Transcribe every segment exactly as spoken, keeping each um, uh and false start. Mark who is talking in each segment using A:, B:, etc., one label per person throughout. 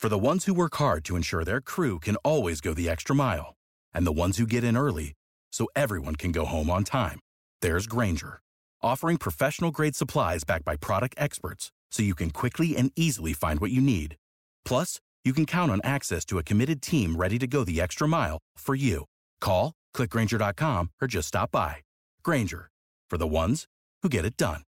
A: For the ones who work hard to ensure their crew can always go the extra mile, and the ones who get in early so everyone can go home on time, there's Grainger, offering professional-grade supplies backed by product experts so you can quickly and easily find what you need. Plus, you can count on access to a committed team ready to go the extra mile for you. Call, click Grainger dot com, or just stop by. Grainger, for the ones who get it done.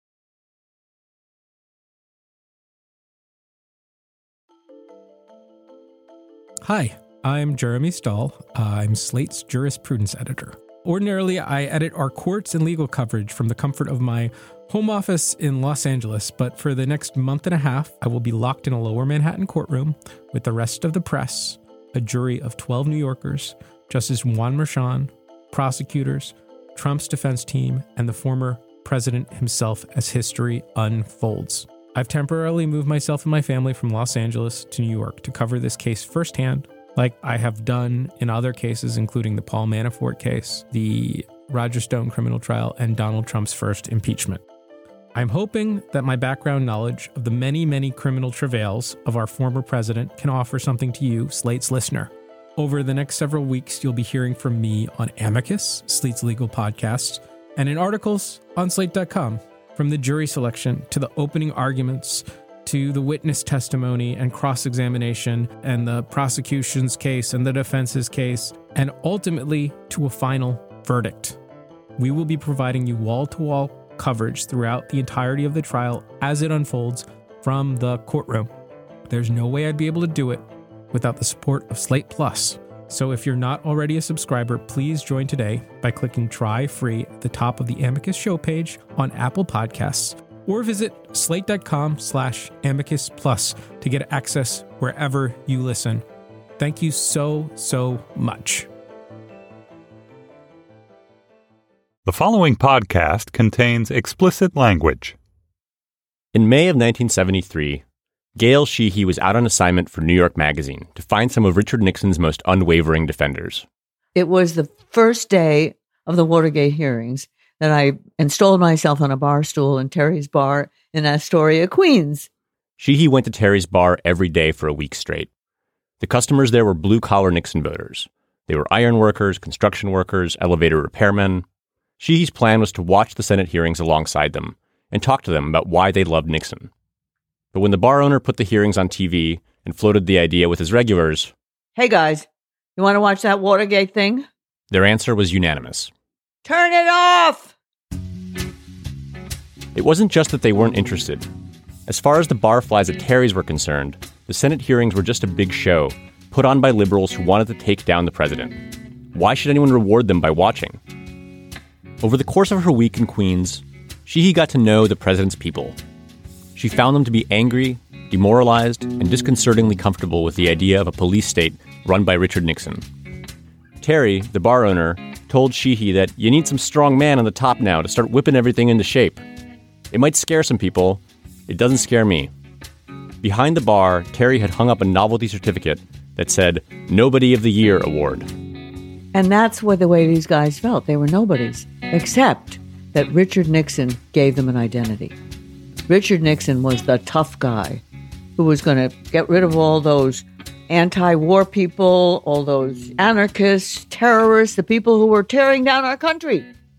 B: Hi, I'm Jeremy Stahl. I'm Slate's jurisprudence editor. Ordinarily, I edit our courts and legal coverage from the comfort of my home office in Los Angeles, but for the next month and a half, I will be locked in a lower Manhattan courtroom with the rest of the press, a jury of twelve New Yorkers, Justice Juan Merchan, prosecutors, Trump's defense team, and the former president himself as history unfolds. I've temporarily moved myself and my family from Los Angeles to New York to cover this case firsthand, like I have done in other cases, including the Paul Manafort case, the Roger Stone criminal trial, and Donald Trump's first impeachment. I'm hoping that my background knowledge of the many, many criminal travails of our former president can offer something to you, Slate's listener. Over the next several weeks, you'll be hearing from me on Amicus, Slate's legal podcast, and in articles on slate dot com. From the jury selection to the opening arguments to the witness testimony and cross-examination and the prosecution's case and the defense's case, and ultimately to a final verdict. We will be providing you wall-to-wall coverage throughout the entirety of the trial as it unfolds from the courtroom. There's no way I'd be able to do it without the support of Slate Plus. So if you're not already a subscriber, please join today by clicking try free at the top of the Amicus show page on Apple Podcasts, or visit slate.com slash amicus plus to get access wherever you listen. Thank you so, so much.
C: The following podcast contains explicit language.
D: In May of nineteen seventy-three, Gail Sheehy was out on assignment for New York Magazine to find some of Richard Nixon's most unwavering defenders.
E: It was the first day of the Watergate hearings that I installed myself on a bar stool in Terry's Bar in Astoria, Queens.
D: Sheehy went to Terry's Bar every day for a week straight. The customers there were blue-collar Nixon voters. They were iron workers, construction workers, elevator repairmen. Sheehy's plan was to watch the Senate hearings alongside them and talk to them about why they loved Nixon. But when the bar owner put the hearings on T V and floated the idea with his regulars,
E: "Hey guys, you want to watch that Watergate thing?"
D: their answer was unanimous.
E: "Turn it off!"
D: It wasn't just that they weren't interested. As far as the barflies at Terry's were concerned, the Senate hearings were just a big show, put on by liberals who wanted to take down the president. Why should anyone reward them by watching? Over the course of her week in Queens, Sheehy got to know the president's people. She found them to be angry, demoralized, and disconcertingly comfortable with the idea of a police state run by Richard Nixon. Terry, the bar owner, told Sheehy that you need some strong man on the top now to start whipping everything into shape. It might scare some people. It doesn't scare me. Behind the bar, Terry had hung up a novelty certificate that said, Nobody of the Year Award.
E: And that's what the way these guys felt. They were nobodies, except that Richard Nixon gave them an identity. Richard Nixon was the tough guy who was going to get rid of all those anti-war people, all those anarchists, terrorists, the people who were tearing down our country.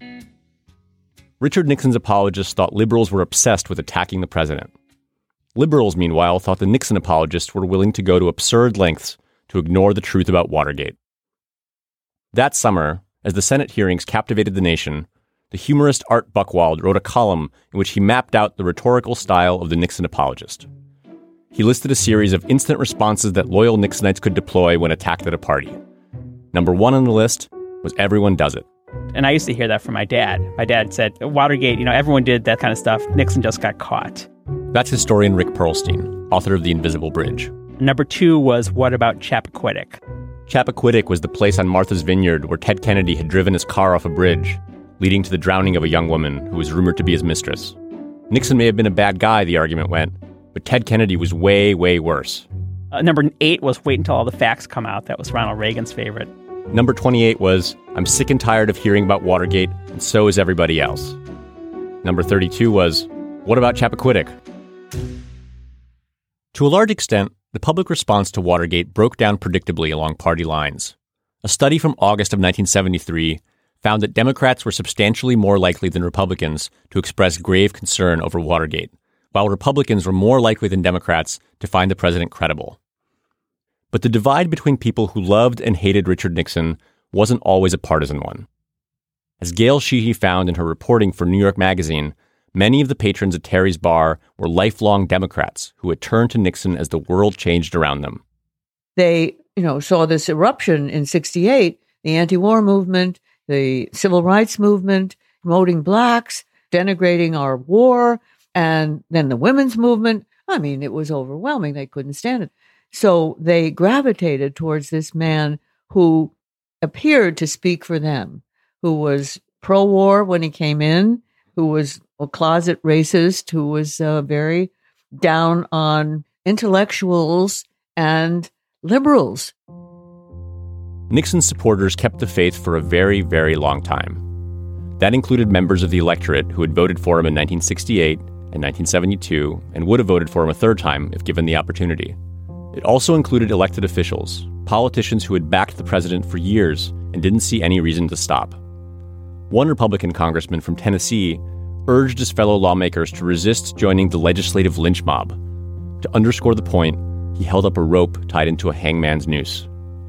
D: Richard Nixon's apologists thought liberals were obsessed with attacking the president. Liberals, meanwhile, thought the Nixon apologists were willing to go to absurd lengths to ignore the truth about Watergate. That summer, as the Senate hearings captivated the nation, the humorist Art Buchwald wrote a column in which he mapped out the rhetorical style of the Nixon apologist. He listed a series of instant responses that loyal Nixonites could deploy when attacked at a party. Number one on the list was everyone does it.
F: And I used to hear that from my dad. My dad said, Watergate, you know, everyone did that kind of stuff. Nixon just got caught.
D: That's historian Rick Perlstein, author of The Invisible Bridge.
F: Number two was, what about Chappaquiddick?
D: Chappaquiddick was the place on Martha's Vineyard where Ted Kennedy had driven his car off a bridge, leading to the drowning of a young woman who was rumored to be his mistress. Nixon may have been a bad guy, the argument went, but Ted Kennedy was way, way worse.
F: Uh, number eight was wait until all the facts come out. That was Ronald Reagan's favorite.
D: Number twenty-eight was, I'm sick and tired of hearing about Watergate, and so is everybody else. Number thirty-two was, what about Chappaquiddick? To a large extent, the public response to Watergate broke down predictably along party lines. A study from August of nineteen seventy-three found that Democrats were substantially more likely than Republicans to express grave concern over Watergate, while Republicans were more likely than Democrats to find the president credible. But the divide between people who loved and hated Richard Nixon wasn't always a partisan one. As Gail Sheehy found in her reporting for New York Magazine, many of the patrons at Terry's bar were lifelong Democrats who had turned to Nixon as the world changed around them.
E: They, you know, saw this eruption in sixty-eight, the anti-war movement, the civil rights movement, promoting blacks, denigrating our war, and then the women's movement. I mean, it was overwhelming. They couldn't stand it. So they gravitated towards this man who appeared to speak for them, who was pro-war when he came in, who was a closet racist, who was uh, very down on intellectuals and liberals.
D: Nixon's supporters kept the faith for a very, very long time. That included members of the electorate who had voted for him in nineteen sixty-eight and nineteen seventy-two and would have voted for him a third time if given the opportunity. It also included elected officials, politicians who had backed the president for years and didn't see any reason to stop. One Republican congressman from Tennessee urged his fellow lawmakers to resist joining the legislative lynch mob. To underscore the point, he held up a rope tied into a hangman's noose.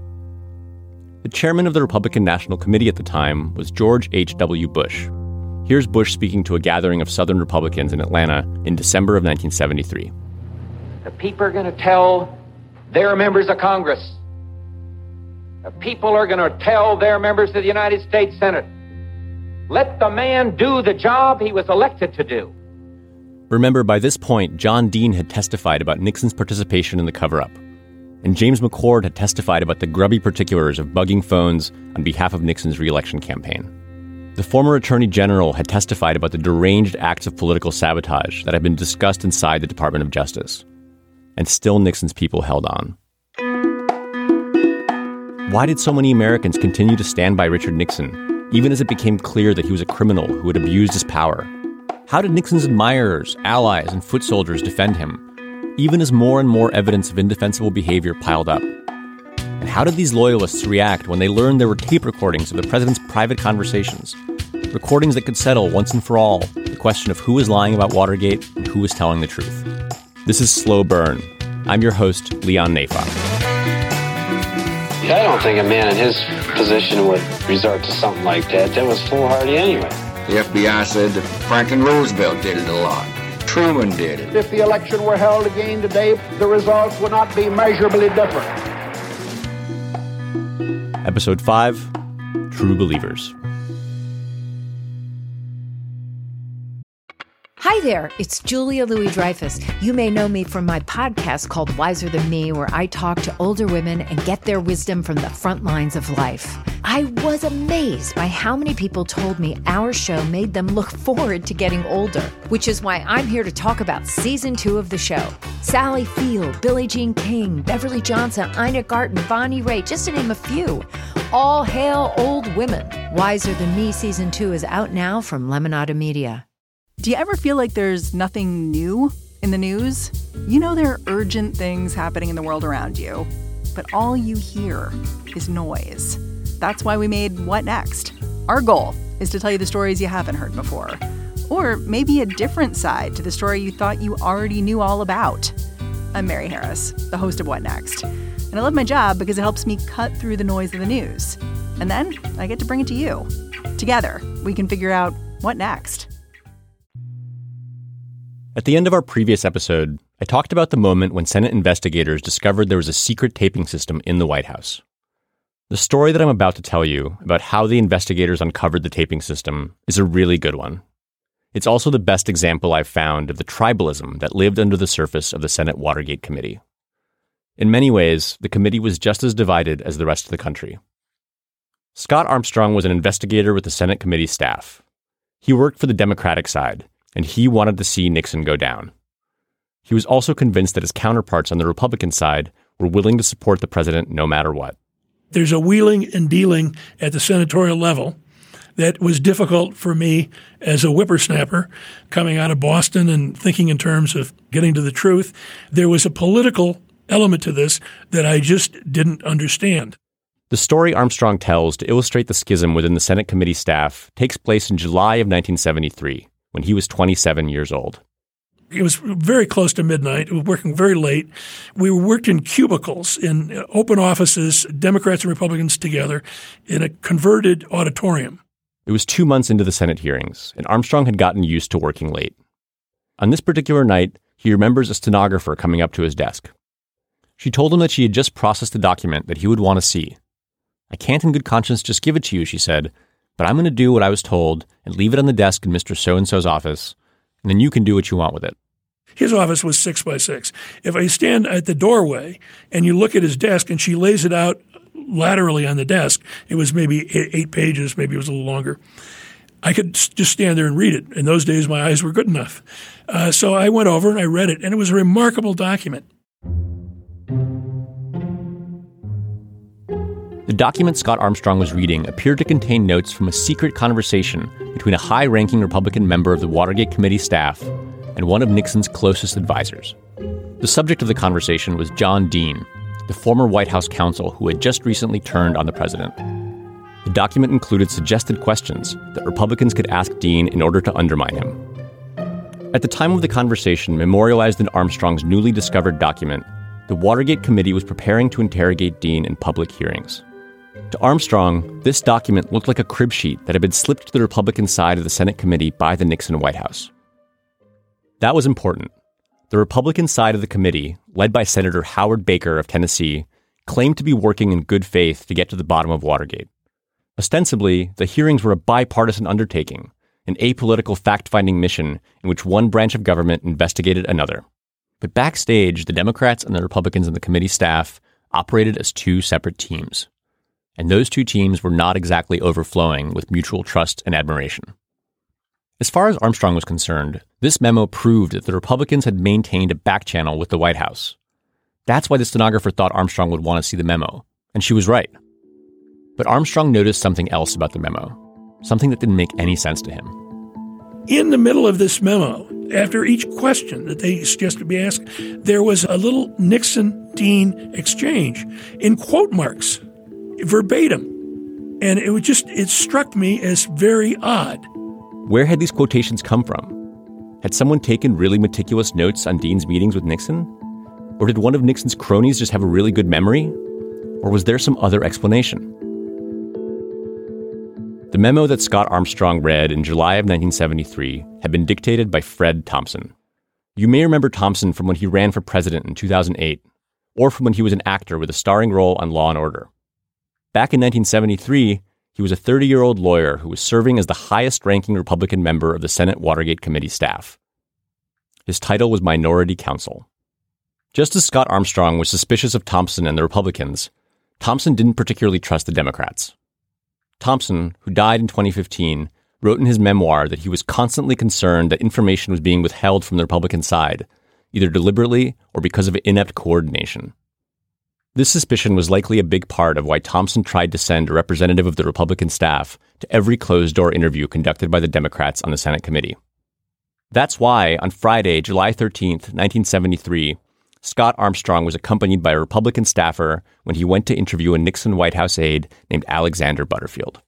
D: The chairman of the Republican National Committee at the time was George H W. Bush. Here's Bush speaking to a gathering of Southern Republicans in Atlanta in December of nineteen seventy-three.
G: The people are going to tell their members of Congress. The people are going to tell their members of the United States Senate. Let the man do the job he was elected to do.
D: Remember, by this point, John Dean had testified about Nixon's participation in the cover-up, and James McCord had testified about the grubby particulars of bugging phones on behalf of Nixon's re-election campaign. The former Attorney General had testified about the deranged acts of political sabotage that had been discussed inside the Department of Justice. And still Nixon's people held on. Why did so many Americans continue to stand by Richard Nixon, even as it became clear that he was a criminal who had abused his power? How did Nixon's admirers, allies, and foot soldiers defend him, even as more and more evidence of indefensible behavior piled up? And how did these loyalists react when they learned there were tape recordings of the president's private conversations, recordings that could settle once and for all the question of who was lying about Watergate and who was telling the truth? This is Slow Burn. I'm your host, Leon Neyfakh.
H: I don't think a man in his position would resort to something like that. That was foolhardy anyway.
I: The F B I said that Franklin Roosevelt did it a lot. Truman did it.
J: If the election were held again today, the results would not be measurably different.
D: Episode five, True Believers.
K: Hi there, it's Julia Louis-Dreyfus. You may know me from my podcast called Wiser Than Me, where I talk to older women and get their wisdom from the front lines of life. I was amazed by how many people told me our show made them look forward to getting older, which is why I'm here to talk about season two of the show. Sally Field, Billie Jean King, Beverly Johnson, Ina Garten, Bonnie Raitt, just to name a few. All hail old women. Wiser Than Me season two is out now from Lemonada Media.
L: Do you ever feel like there's nothing new in the news? You know there are urgent things happening in the world around you, but all you hear is noise. That's why we made What Next? Our goal is to tell you the stories you haven't heard before, or maybe a different side to the story you thought you already knew all about. I'm Mary Harris, the host of What Next, and I love my job because it helps me cut through the noise of the news. And then I get to bring it to you. Together, we can figure out what next.
D: At the end of our previous episode, I talked about the moment when Senate investigators discovered there was a secret taping system in the White House. The story that I'm about to tell you about how the investigators uncovered the taping system is a really good one. It's also the best example I've found of the tribalism that lived under the surface of the Senate Watergate Committee. In many ways, the committee was just as divided as the rest of the country. Scott Armstrong was an investigator with the Senate committee staff. He worked for the Democratic side, and he wanted to see Nixon go down. He was also convinced that his counterparts on the Republican side were willing to support the president no matter what.
M: There's a wheeling and dealing at the senatorial level that was difficult for me as a whippersnapper coming out of Boston and thinking in terms of getting to the truth. There was a political element to this that I just didn't understand.
D: The story Armstrong tells to illustrate the schism within the Senate committee staff takes place in July of nineteen seventy-three, when he was twenty-seven years old.
M: It was very close to midnight. We were working very late. We worked in cubicles, in open offices, Democrats and Republicans together, in a converted auditorium.
D: It was two months into the Senate hearings, and Armstrong had gotten used to working late. On this particular night, he remembers a stenographer coming up to his desk. She told him that she had just processed a document that he would want to see. "I can't in good conscience just give it to you," she said, "but I'm going to do what I was told and leave it on the desk in Mister So-and-so's office, and then you can do what you want with it."
M: His office was six by six. If I stand at the doorway and you look at his desk and she lays it out laterally on the desk, it was maybe eight pages, maybe it was a little longer. I could just stand there and read it. In those days, my eyes were good enough. Uh, so I went over and I read it, and it was a remarkable document.
D: The document Scott Armstrong was reading appeared to contain notes from a secret conversation between a high-ranking Republican member of the Watergate Committee staff and one of Nixon's closest advisors. The subject of the conversation was John Dean, the former White House counsel who had just recently turned on the president. The document included suggested questions that Republicans could ask Dean in order to undermine him. At the time of the conversation memorialized in Armstrong's newly discovered document, the Watergate Committee was preparing to interrogate Dean in public hearings. To Armstrong, this document looked like a crib sheet that had been slipped to the Republican side of the Senate committee by the Nixon White House. That was important. The Republican side of the committee, led by Senator Howard Baker of Tennessee, claimed to be working in good faith to get to the bottom of Watergate. Ostensibly, the hearings were a bipartisan undertaking, an apolitical fact-finding mission in which one branch of government investigated another. But backstage, the Democrats and the Republicans in the committee staff operated as two separate teams. And those two teams were not exactly overflowing with mutual trust and admiration. As far as Armstrong was concerned, this memo proved that the Republicans had maintained a back channel with the White House. That's why the stenographer thought Armstrong would want to see the memo, and she was right. But Armstrong noticed something else about the memo, something that didn't make any sense to him.
M: In the middle of this memo, after each question that they suggested be asked, there was a little Nixon-Dean exchange in quote marks, verbatim. And it was just, it struck me as very odd.
D: Where had these quotations come from? Had someone taken really meticulous notes on Dean's meetings with Nixon? Or did one of Nixon's cronies just have a really good memory? Or was there some other explanation? The memo that Scott Armstrong read in July of nineteen seventy-three had been dictated by Fred Thompson. You may remember Thompson from when he ran for president in two thousand eight, or from when he was an actor with a starring role on Law and Order. Back in nineteen seventy-three, he was a thirty-year-old lawyer who was serving as the highest-ranking Republican member of the Senate Watergate Committee staff. His title was Minority Counsel. Just as Scott Armstrong was suspicious of Thompson and the Republicans, Thompson didn't particularly trust the Democrats. Thompson, who died in twenty fifteen, wrote in his memoir that he was constantly concerned that information was being withheld from the Republican side, either deliberately or because of inept coordination. This suspicion was likely a big part of why Thompson tried to send a representative of the Republican staff to every closed-door interview conducted by the Democrats on the Senate committee. That's why, on Friday, July thirteenth, nineteen seventy-three, Scott Armstrong was accompanied by a Republican staffer when he went to interview a Nixon White House aide named Alexander Butterfield.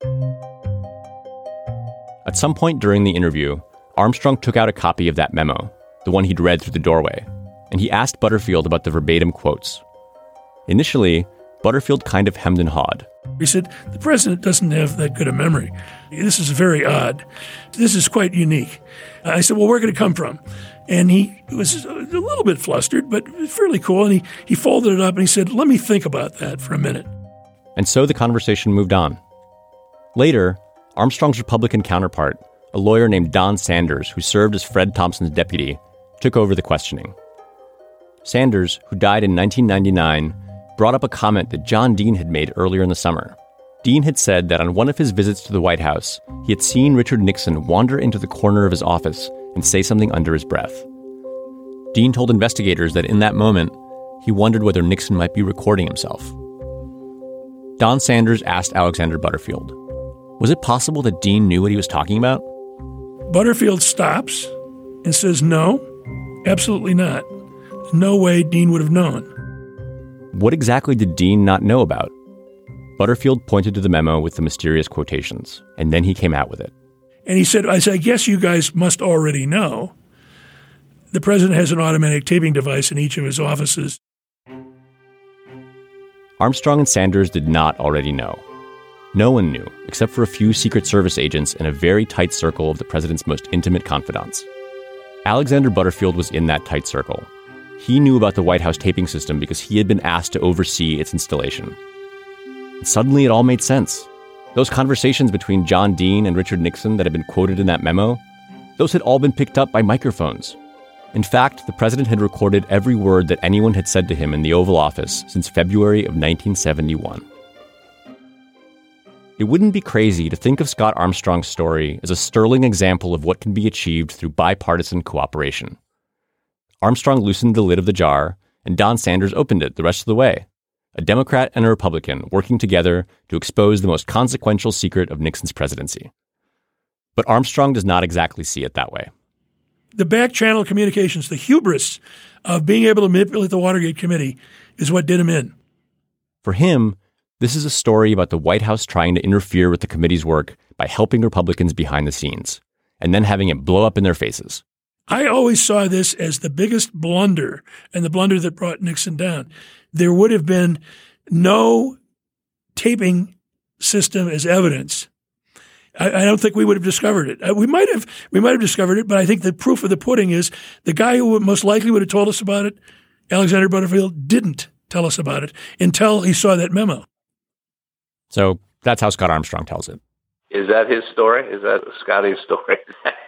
D: At some point during the interview, Armstrong took out a copy of that memo, the one he'd read through the doorway, and he asked Butterfield about the verbatim quotes. Initially, Butterfield kind of hemmed and hawed.
M: He said, the president doesn't have that good a memory. This is very odd. This is quite unique. I said, well, where could it come from? And he was a little bit flustered, but fairly cool. And he, he folded it up and he said, let me think about that for a minute.
D: And so the conversation moved on. Later, Armstrong's Republican counterpart, a lawyer named Don Sanders, who served as Fred Thompson's deputy, took over the questioning. Sanders, who died in nineteen ninety-nine, brought up a comment that John Dean had made earlier in the summer. Dean had said that on one of his visits to the White House, he had seen Richard Nixon wander into the corner of his office and say something under his breath. Dean told investigators that in that moment, he wondered whether Nixon might be recording himself. Don Sanders asked Alexander Butterfield, was it possible that Dean knew what he was talking about?
M: Butterfield stops and says, no, absolutely not. There's no way Dean would have known.
D: What exactly did Dean not know about? Butterfield pointed to the memo with the mysterious quotations, and then he came out with it.
M: And he said, I said, I guess you guys must already know. The president has an automatic taping device in each of his offices.
D: Armstrong and Sanders did not already know. No one knew, except for a few Secret Service agents in a very tight circle of the president's most intimate confidants. Alexander Butterfield was in that tight circle. He knew about the White House taping system because he had been asked to oversee its installation. And suddenly it all made sense. Those conversations between John Dean and Richard Nixon that had been quoted in that memo, those had all been picked up by microphones. In fact, the president had recorded every word that anyone had said to him in the Oval Office since February of nineteen seventy-one. It wouldn't be crazy to think of Scott Armstrong's story as a sterling example of what can be achieved through bipartisan cooperation. Armstrong loosened the lid of the jar, and Don Sanders opened it the rest of the way. A Democrat and a Republican working together to expose the most consequential secret of Nixon's presidency. But Armstrong does not exactly see it that way.
M: The back-channel communications, the hubris of being able to manipulate the Watergate Committee is what did him in.
D: For him, this is a story about the White House trying to interfere with the committee's work by helping Republicans behind the scenes, and then having it blow up in their faces.
M: I always saw this as the biggest blunder, and the blunder that brought Nixon down. There would have been no taping system as evidence. I, I don't think we would have discovered it. We might have, we might have discovered it, but I think the proof of the pudding is the guy who most likely would have told us about it, Alexander Butterfield, didn't tell us about it until he saw that memo.
D: So that's how Scott Armstrong tells it.
N: Is that his story? Is that Scotty's story?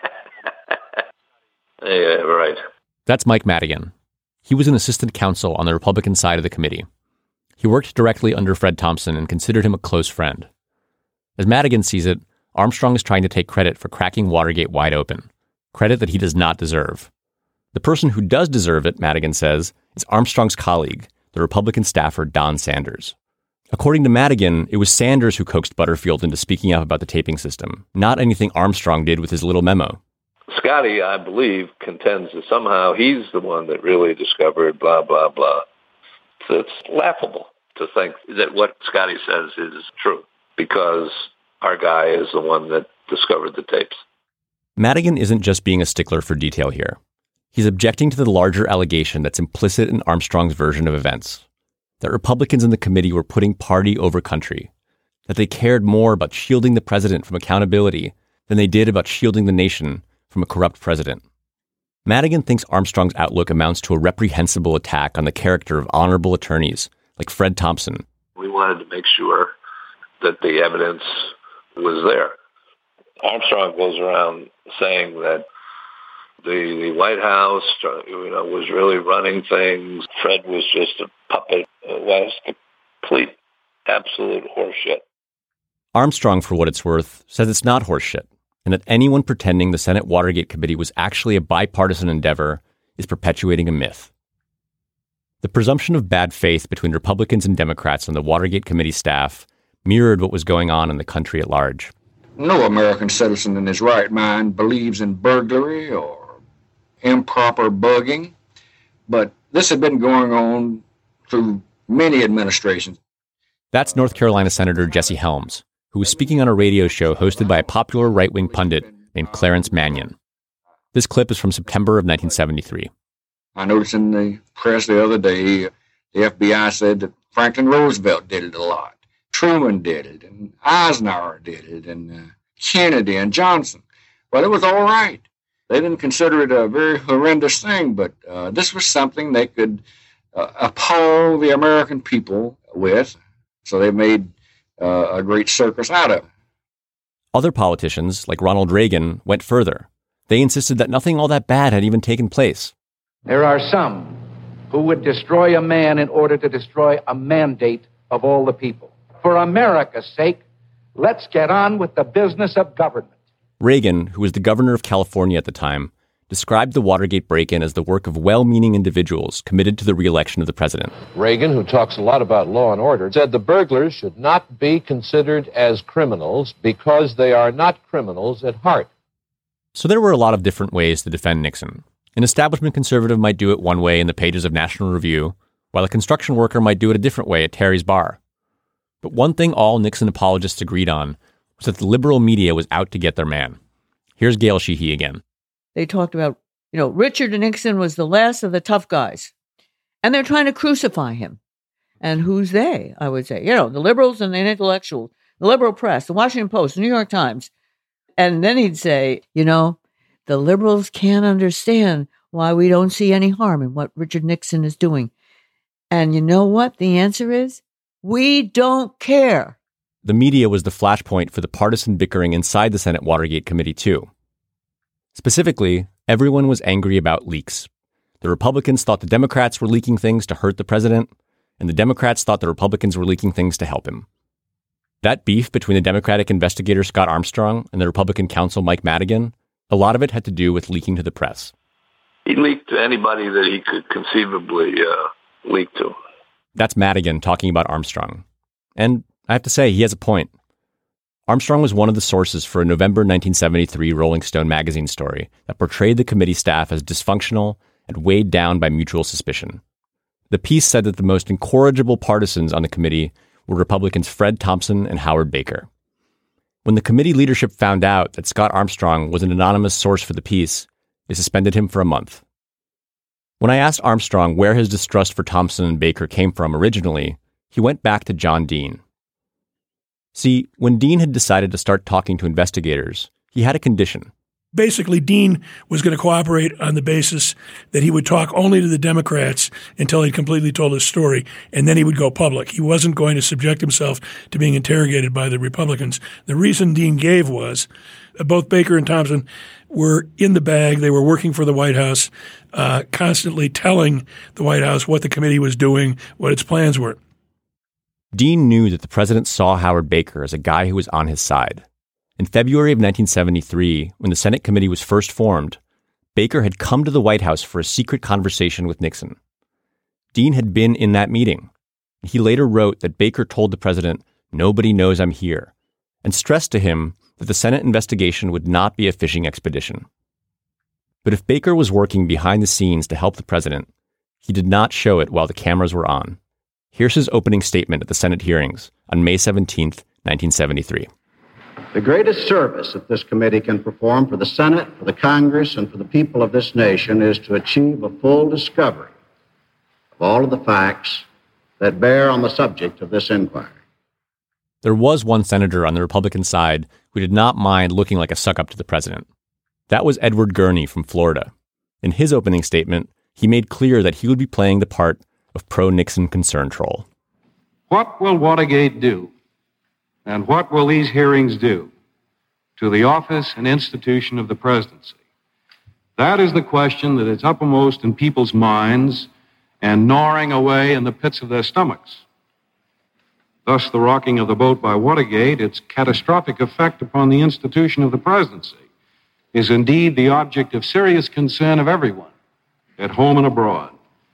N: Yeah, right.
D: That's Mike Madigan. He was an assistant counsel on the Republican side of the committee. He worked directly under Fred Thompson and considered him a close friend. As Madigan sees it, Armstrong is trying to take credit for cracking Watergate wide open, credit that he does not deserve. The person who does deserve it, Madigan says, is Armstrong's colleague, the Republican staffer Don Sanders. According to Madigan, it was Sanders who coaxed Butterfield into speaking up about the taping system, not anything Armstrong did with his little memo.
N: Scotty, I believe, contends that somehow he's the one that really discovered blah, blah, blah. So it's laughable to think that what Scotty says is true because our guy is the one that discovered the tapes.
D: Madigan isn't just being a stickler for detail here. He's objecting to the larger allegation that's implicit in Armstrong's version of events, that Republicans in the committee were putting party over country, that they cared more about shielding the president from accountability than they did about shielding the nation from a corrupt president. Madigan thinks Armstrong's outlook amounts to a reprehensible attack on the character of honorable attorneys like Fred Thompson.
N: We wanted to make sure that the evidence was there. Armstrong goes around saying that the, the White House, you know, was really running things. Fred was just a puppet. It was complete, absolute horseshit.
D: Armstrong, for what it's worth, says it's not horseshit, and that anyone pretending the Senate Watergate Committee was actually a bipartisan endeavor is perpetuating a myth. The presumption of bad faith between Republicans and Democrats on the Watergate Committee staff mirrored what was going on in the country at large.
I: No American citizen in his right mind believes in burglary or improper bugging, but this had been going on through many administrations.
D: That's North Carolina Senator Jesse Helms, who was speaking on a radio show hosted by a popular right-wing pundit named Clarence Mannion. This clip is from September of nineteen seventy-three.
I: I noticed in the press the other day, the F B I said that Franklin Roosevelt did it a lot. Truman did it, and Eisenhower did it, and uh, Kennedy and Johnson. Well, it was all right. They didn't consider it a very horrendous thing, but uh, this was something they could uh, appall the American people with, so they made uh, a great circus out of it.
D: Other politicians, like Ronald Reagan, went further. They insisted that nothing all that bad had even taken place.
G: There are some who would destroy a man in order to destroy a mandate of all the people. For America's sake, let's get on with the business of government.
D: Reagan, who was the governor of California at the time, described the Watergate break-in as the work of well-meaning individuals committed to the re-election of the president.
O: Reagan, who talks a lot about law and order, said the burglars should not be considered as criminals because they are not criminals at heart.
D: So there were a lot of different ways to defend Nixon. An establishment conservative might do it one way in the pages of National Review, while a construction worker might do it a different way at Terry's bar. But one thing all Nixon apologists agreed on was that the liberal media was out to get their man. Here's Gail Sheehy again.
E: They talked about, you know, Richard Nixon was the last of the tough guys. And they're trying to crucify him. And who's they, I would say? You know, the liberals and the intellectuals, the liberal press, the Washington Post, the New York Times. And then he'd say, you know, the liberals can't understand why we don't see any harm in what Richard Nixon is doing. And you know what the answer is? We don't care.
D: The media was the flashpoint for the partisan bickering inside the Senate Watergate Committee, too. Specifically, everyone was angry about leaks. The Republicans thought the Democrats were leaking things to hurt the president, and the Democrats thought the Republicans were leaking things to help him. That beef between the Democratic investigator Scott Armstrong and the Republican counsel Mike Madigan, a lot of it had to do with leaking to the press.
N: He leaked to anybody that he could conceivably uh, leak to.
D: That's Madigan talking about Armstrong. And I have to say, he has a point. Armstrong was one of the sources for a November nineteen seventy-three Rolling Stone magazine story that portrayed the committee staff as dysfunctional and weighed down by mutual suspicion. The piece said that the most incorrigible partisans on the committee were Republicans Fred Thompson and Howard Baker. When the committee leadership found out that Scott Armstrong was an anonymous source for the piece, they suspended him for a month. When I asked Armstrong where his distrust for Thompson and Baker came from originally, he went back to John Dean. See, when Dean had decided to start talking to investigators, he had a condition.
M: Basically, Dean was going to cooperate on the basis that he would talk only to the Democrats until he'd completely told his story, and then he would go public. He wasn't going to subject himself to being interrogated by the Republicans. The reason Dean gave was uh, both Baker and Thompson were in the bag. They were working for the White House, uh, constantly telling the White House what the committee was doing, what its plans were.
D: Dean knew that the president saw Howard Baker as a guy who was on his side. In February of nineteen seventy-three, when the Senate committee was first formed, Baker had come to the White House for a secret conversation with Nixon. Dean had been in that meeting. He later wrote that Baker told the president, "Nobody knows I'm here," and stressed to him that the Senate investigation would not be a fishing expedition. But if Baker was working behind the scenes to help the president, he did not show it while the cameras were on. Here's his opening statement at the Senate hearings on May seventeenth, nineteen seventy-three.
P: The greatest service that this committee can perform for the Senate, for the Congress, and for the people of this nation is to achieve a full discovery of all of the facts that bear on the subject of this inquiry.
D: There was one senator on the Republican side who did not mind looking like a suck-up to the president. That was Edward Gurney from Florida. In his opening statement, he made clear that he would be playing the part of pro-Nixon concern troll.
Q: What will Watergate do, and what will these hearings do to the office and institution of the presidency? That is the question that is uppermost in people's minds and gnawing away in the pits of their stomachs. Thus, the rocking of the boat by Watergate, its catastrophic effect upon the institution of the presidency, is indeed the object of serious concern of everyone, at home and abroad.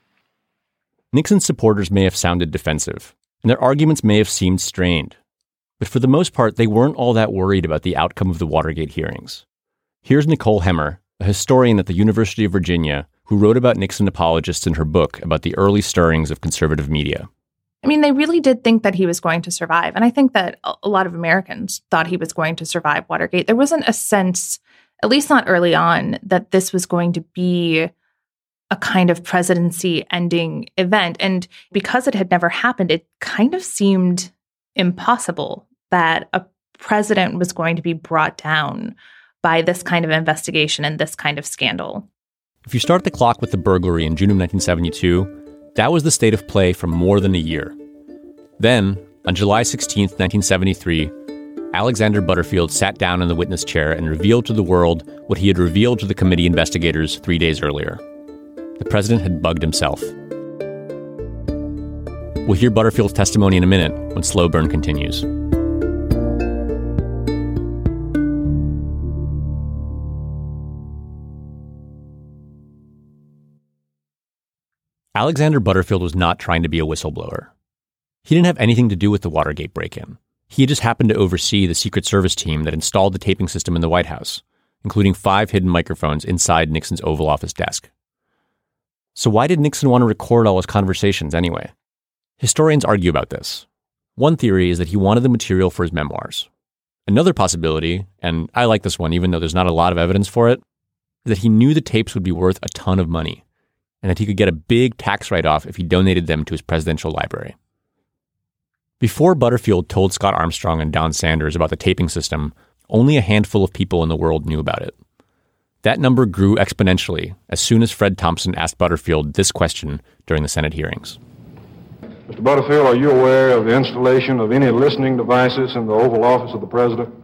D: Nixon's supporters may have sounded defensive, and their arguments may have seemed strained. But for the most part, they weren't all that worried about the outcome of the Watergate hearings. Here's Nicole Hemmer, a historian at the University of Virginia, who wrote about Nixon apologists in her book about the early stirrings of conservative media.
R: I mean, they really did think that he was going to survive. And I think that a lot of Americans thought he was going to survive Watergate. There wasn't a sense, at least not early on, that this was going to be a kind of presidency-ending event. And because it had never happened, it kind of seemed impossible that a president was going to be brought down by this kind of investigation and this kind of scandal.
D: If you start the clock with the burglary in June of nineteen seventy-two, that was the state of play for more than a year. Then, on July sixteenth, nineteen seventy-three, Alexander Butterfield sat down in the witness chair and revealed to the world what he had revealed to the committee investigators three days earlier. The president had bugged himself. We'll hear Butterfield's testimony in a minute when Slow Burn continues. Alexander Butterfield was not trying to be a whistleblower. He didn't have anything to do with the Watergate break-in. He just happened to oversee the Secret Service team that installed the taping system in the White House, including five hidden microphones inside Nixon's Oval Office desk. So why did Nixon want to record all his conversations anyway? Historians argue about this. One theory is that he wanted the material for his memoirs. Another possibility, and I like this one even though there's not a lot of evidence for it, is that he knew the tapes would be worth a ton of money, and that he could get a big tax write-off if he donated them to his presidential library. Before Butterfield told Scott Armstrong and Don Sanders about the taping system, only a handful of people in the world knew about it. That number grew exponentially as soon as Fred Thompson asked Butterfield this question during the Senate hearings.
Q: Mister Butterfield, are you aware of the installation of any listening devices in the Oval Office of the President?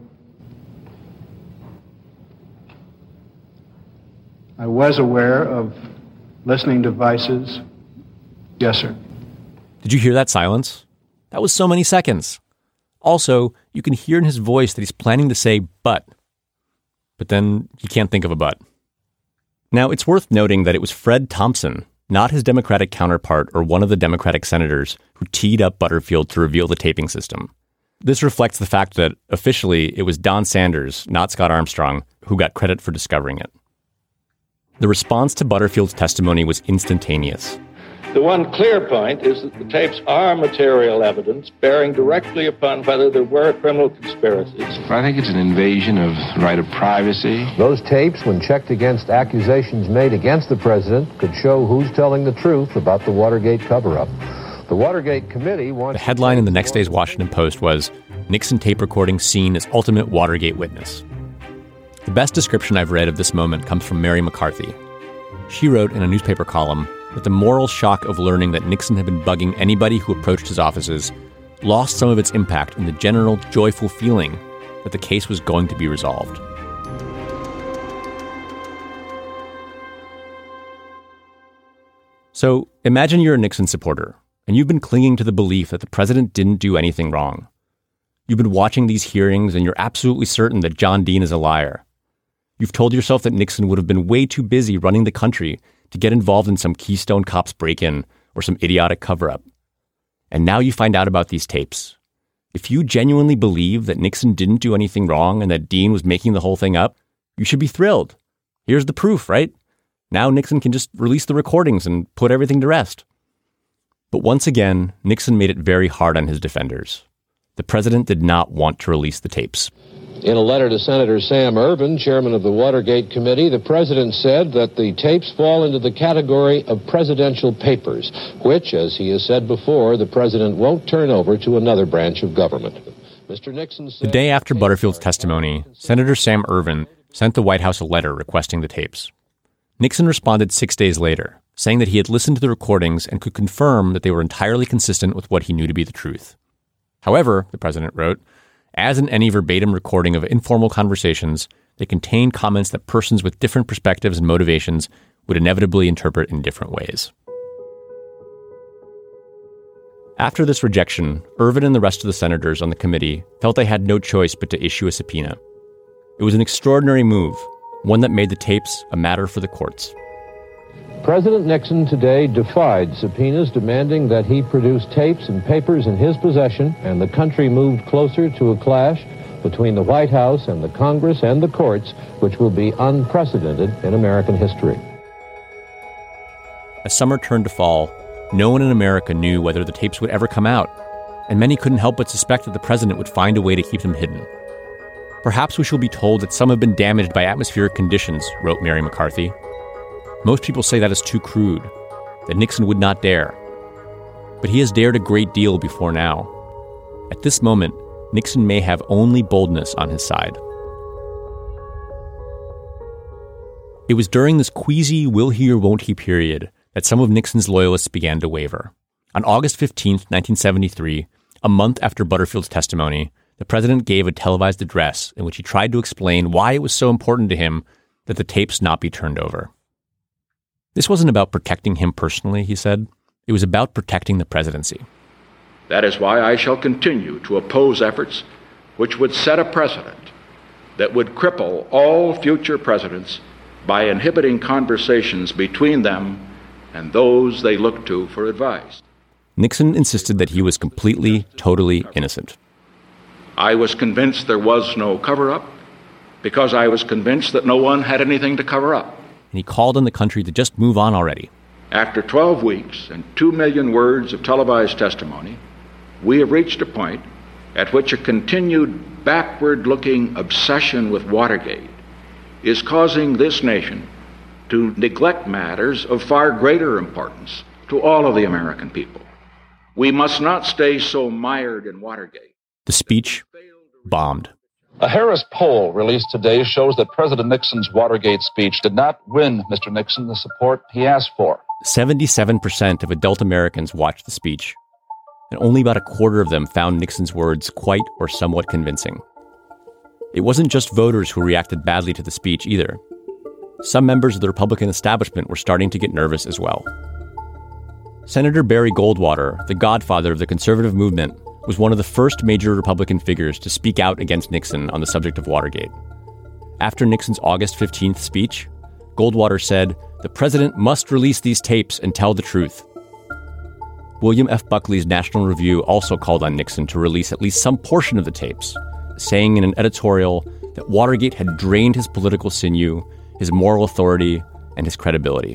J: I was aware of listening devices. Yes, sir.
D: Did you hear that silence? That was so many seconds. Also, you can hear in his voice that he's planning to say but. But then he can't think of a but. Now, it's worth noting that it was Fred Thompson, not his Democratic counterpart or one of the Democratic senators, who teed up Butterfield to reveal the taping system. This reflects the fact that, officially, it was Don Sanders, not Scott Armstrong, who got credit for discovering it. The response to Butterfield's testimony was instantaneous.
S: The one clear point is that the tapes are material evidence bearing directly upon whether there were criminal conspiracies.
T: I think it's an invasion of the right of privacy.
O: Those tapes, when checked against accusations made against the president, could show who's telling the truth about the Watergate cover-up. The Watergate Committee wants...
D: The headline in the next day's Washington Post was, Nixon tape recording seen as ultimate Watergate witness. The best description I've read of this moment comes from Mary McCarthy. She wrote in a newspaper column that the moral shock of learning that Nixon had been bugging anybody who approached his offices lost some of its impact in the general joyful feeling that the case was going to be resolved. So imagine you're a Nixon supporter, and you've been clinging to the belief that the president didn't do anything wrong. You've been watching these hearings, and you're absolutely certain that John Dean is a liar. You've told yourself that Nixon would have been way too busy running the country to get involved in some Keystone Cops break-in or some idiotic cover-up. And now you find out about these tapes. If you genuinely believe that Nixon didn't do anything wrong and that Dean was making the whole thing up, you should be thrilled. Here's the proof, right? Now Nixon can just release the recordings and put everything to rest. But once again, Nixon made it very hard on his defenders. The president did not want to release the tapes.
O: In a letter to Senator Sam Ervin, chairman of the Watergate Committee, the president said that the tapes fall into the category of presidential papers, which, as he has said before, the president won't turn over to another branch of government. Mister Nixon said...
D: The day after Butterfield's testimony, Senator Sam Ervin sent the White House a letter requesting the tapes. Nixon responded six days later, saying that he had listened to the recordings and could confirm that they were entirely consistent with what he knew to be the truth. However, the president wrote, as in any verbatim recording of informal conversations, they contain comments that persons with different perspectives and motivations would inevitably interpret in different ways. After this rejection, Ervin and the rest of the senators on the committee felt they had no choice but to issue a subpoena. It was an extraordinary move, one that made the tapes a matter for the courts.
O: President Nixon today defied subpoenas demanding that he produce tapes and papers in his possession, and the country moved closer to a clash between the White House and the Congress and the courts, which will be unprecedented in American history.
D: As summer turned to fall, no one in America knew whether the tapes would ever come out, and many couldn't help but suspect that the president would find a way to keep them hidden. Perhaps we shall be told that some have been damaged by atmospheric conditions, wrote Mary McCarthy. Most people say that is too crude, that Nixon would not dare. But he has dared a great deal before now. At this moment, Nixon may have only boldness on his side. It was during this queasy will he or won't he period that some of Nixon's loyalists began to waver. On August fifteenth, nineteen seventy-three, a month after Butterfield's testimony, the president gave a televised address in which he tried to explain why it was so important to him that the tapes not be turned over. This wasn't about protecting him personally, he said. It was about protecting the presidency.
U: That is why I shall continue to oppose efforts which would set a precedent that would cripple all future presidents by inhibiting conversations between them and those they look to for advice.
D: Nixon insisted that he was completely, totally innocent.
U: I was convinced there was no cover-up because I was convinced that no one had anything to cover up.
D: And he called on the country to just move on already.
U: After twelve weeks and two million words of televised testimony, we have reached a point at which a continued backward-looking obsession with Watergate is causing this nation to neglect matters of far greater importance to all of the American people. We must not stay so mired in Watergate.
D: The speech bombed.
A: A Harris poll released today shows that President Nixon's Watergate speech did not win Mister Nixon the support he asked for.
D: seventy-seven percent of adult Americans watched the speech, and only about a quarter of them found Nixon's words quite or somewhat convincing. It wasn't just voters who reacted badly to the speech either. Some members of the Republican establishment were starting to get nervous as well. Senator Barry Goldwater, the godfather of the conservative movement, was one of the first major Republican figures to speak out against Nixon on the subject of Watergate. After Nixon's August fifteenth speech, Goldwater said, "The president must release these tapes and tell the truth." William F. Buckley's National Review also called on Nixon to release at least some portion of the tapes, saying in an editorial that Watergate had drained his political sinew, his moral authority, and his credibility.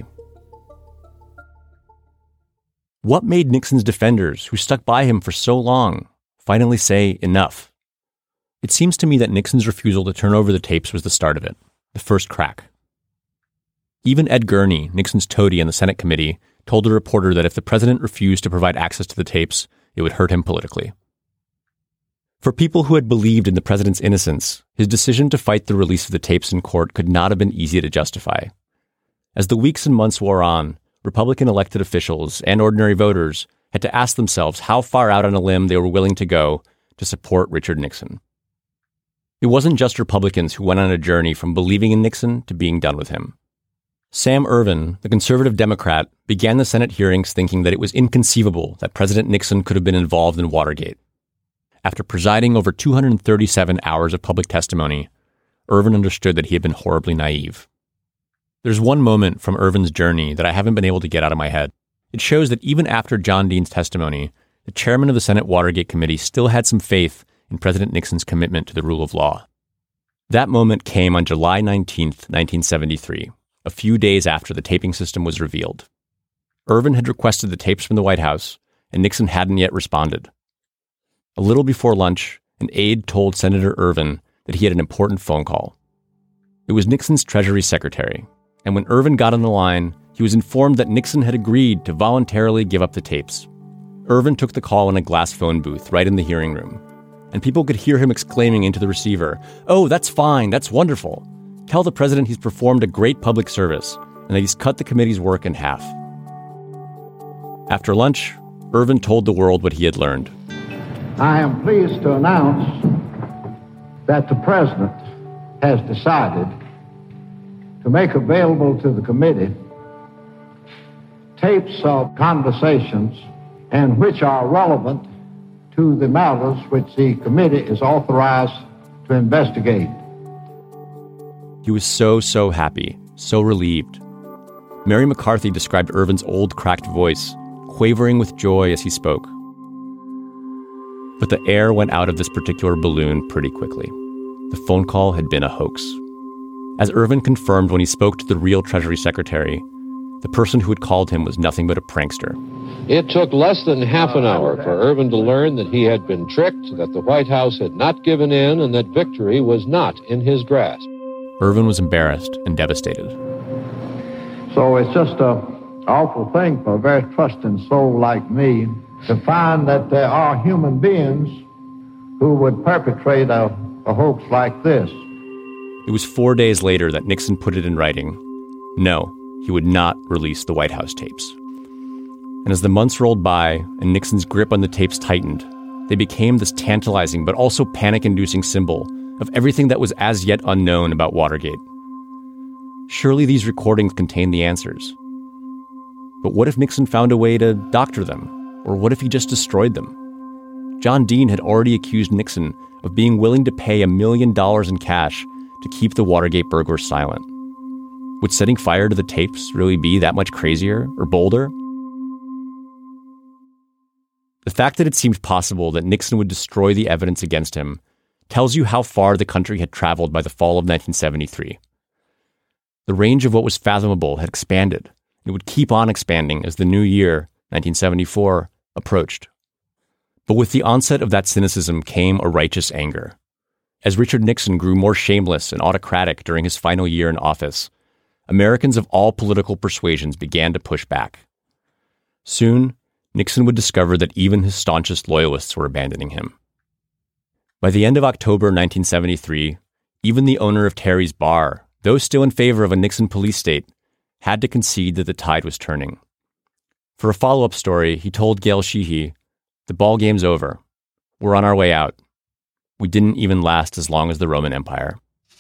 D: What made Nixon's defenders, who stuck by him for so long, finally say enough? It seems to me that Nixon's refusal to turn over the tapes was the start of it, the first crack. Even Ed Gurney, Nixon's toady on the Senate committee, told a reporter that if the president refused to provide access to the tapes, it would hurt him politically. For people who had believed in the president's innocence, his decision to fight the release of the tapes in court could not have been easy to justify. As the weeks and months wore on, Republican elected officials and ordinary voters had to ask themselves how far out on a limb they were willing to go to support Richard Nixon. It wasn't just Republicans who went on a journey from believing in Nixon to being done with him. Sam Ervin, the conservative Democrat, began the Senate hearings thinking that it was inconceivable that President Nixon could have been involved in Watergate. After presiding over two hundred thirty-seven hours of public testimony, Ervin understood that he had been horribly naive. There's one moment from Ervin's journey that I haven't been able to get out of my head. It shows that even after John Dean's testimony, the chairman of the Senate Watergate Committee still had some faith in President Nixon's commitment to the rule of law. That moment came on July nineteenth, nineteen seventy-three, a few days after the taping system was revealed. Ervin had requested the tapes from the White House, and Nixon hadn't yet responded. A little before lunch, an aide told Senator Ervin that he had an important phone call. It was Nixon's Treasury Secretary, and when Ervin got on the line, he was informed that Nixon had agreed to voluntarily give up the tapes. Ervin took the call in a glass phone booth right in the hearing room, and people could hear him exclaiming into the receiver, "Oh, that's fine, that's wonderful. Tell the president he's performed a great public service and that he's cut the committee's work in half." After lunch, Ervin told the world what he had learned.
P: I am pleased to announce that the president has decided to make available to the committee tapes of conversations and which are relevant to the matters which the committee is authorized to investigate.
D: He was so, so happy, so relieved. Mary McCarthy described Ervin's old, cracked voice, quavering with joy as he spoke. But the air went out of this particular balloon pretty quickly. The phone call had been a hoax. As Ervin confirmed when he spoke to the real Treasury Secretary, the person who had called him was nothing but a prankster.
O: It took less than half an hour for Ervin to learn that he had been tricked, that the White House had not given in, and that victory was not in his grasp.
D: Ervin was embarrassed and devastated.
P: So it's just an awful thing for a very trusting soul like me to find that there are human beings who would perpetrate a, a hoax like this.
D: It was four days later that Nixon put it in writing. No, he would not release the White House tapes. And as the months rolled by and Nixon's grip on the tapes tightened, they became this tantalizing but also panic-inducing symbol of everything that was as yet unknown about Watergate. Surely these recordings contained the answers. But what if Nixon found a way to doctor them? Or what if he just destroyed them? John Dean had already accused Nixon of being willing to pay a million dollars in cash to keep the Watergate burglars silent. Would setting fire to the tapes really be that much crazier or bolder? The fact that it seemed possible that Nixon would destroy the evidence against him tells you how far the country had traveled by the fall of nineteen seventy-three. The range of what was fathomable had expanded, It would keep on expanding as the new year, nineteen seventy-four, approached. But with the onset of that cynicism came a righteous anger. As Richard Nixon grew more shameless and autocratic during his final year in office, Americans of all political persuasions began to push back. Soon, Nixon would discover that even his staunchest loyalists were abandoning him. By the end of October nineteen seventy-three, even the owner of Terry's Bar, though still in favor of a Nixon police state, had to concede that the tide was turning. For a follow-up story, he told Gail Sheehy, "The ball game's over. We're on our way out. We didn't even last as long as the Roman Empire."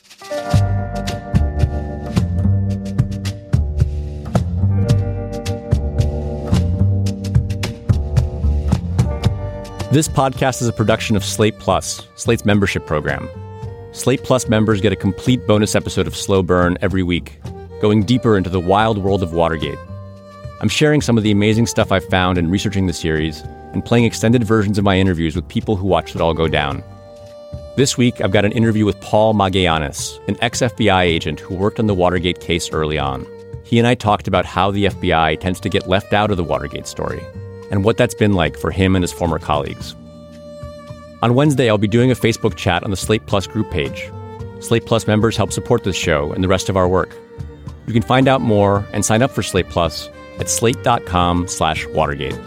D: This podcast is a production of Slate Plus, Slate's membership program. Slate Plus members get a complete bonus episode of Slow Burn every week, going deeper into the wild world of Watergate. I'm sharing some of the amazing stuff I've found in researching the series and playing extended versions of my interviews with people who watched it all go down. This week, I've got an interview with Paul Magallanes, an ex-F B I agent who worked on the Watergate case early on. He and I talked about how the F B I tends to get left out of the Watergate story, and what that's been like for him and his former colleagues. On Wednesday, I'll be doing a Facebook chat on the Slate Plus group page. Slate Plus members help support this show and the rest of our work. You can find out more and sign up for Slate Plus at slate.com slash Watergate.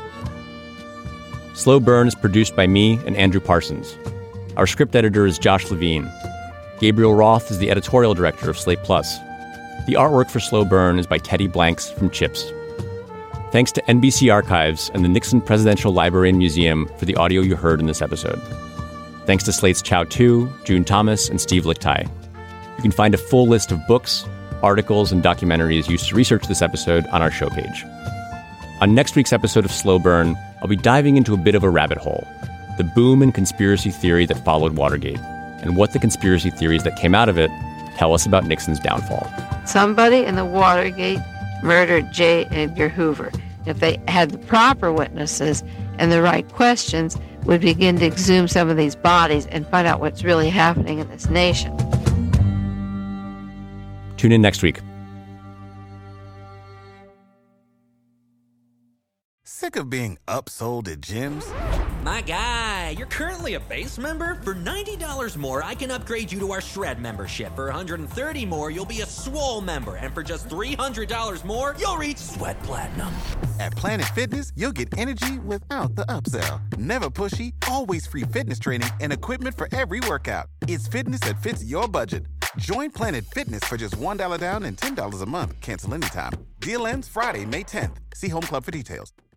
D: Slow Burn is produced by me and Andrew Parsons. Our script editor is Josh Levine. Gabriel Roth is the editorial director of Slate Plus. The artwork for Slow Burn is by Teddy Blanks from Chips. Thanks to N B C Archives and the Nixon Presidential Library and Museum for the audio you heard in this episode. Thanks to Slate's Chow Tu, June Thomas, and Steve Lichtai. You can find a full list of books, articles, and documentaries used to research this episode on our show page. On next week's episode of Slow Burn, I'll be diving into a bit of a rabbit hole, the boom in conspiracy theory that followed Watergate, and what the conspiracy theories that came out of it tell us about Nixon's downfall.
B: Somebody in the Watergate murdered J. Edgar Hoover. If they had the proper witnesses and the right questions, we'd begin to exhume some of these bodies and find out what's really happening in this nation.
D: Tune in next week.
V: Sick of being upsold at gyms?
W: My guy, you're currently a base member? For ninety dollars more, I can upgrade you to our Shred membership. For one hundred thirty dollars more, you'll be a Swole member. And for just three hundred dollars more, you'll reach Sweat Platinum.
V: At Planet Fitness, you'll get energy without the upsell. Never pushy, always free fitness training and equipment for every workout. It's fitness that fits your budget. Join Planet Fitness for just one dollar down and ten dollars a month. Cancel anytime. Deal ends Friday, May tenth. See Home Club for details.